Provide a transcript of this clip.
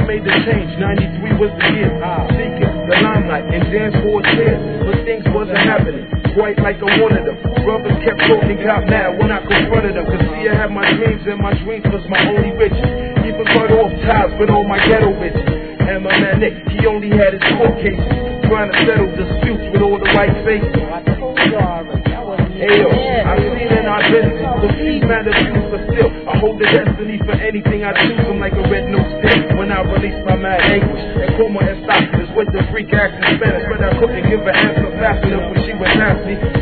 made the change. 93 was the year. Seeking the limelight and dance for tears, but things wasn't happening quite like I wanted them. Brothers kept talking, got mad when I confronted them. Cause see, I had my dreams, and my dreams was my only riches. Even cut off ties with all my ghetto bitches. And my man Nick, he only had his court cases, trying to settle disputes with all the white faces. Ayo, I've seen in our business, the fees matter too, but still, I hold the destiny for anything I choose. I'm like a red nose stick when I release my mad anguish. And coma and stop is with the freak accent Spanish, but I couldn't give an answer fast enough when she was nasty.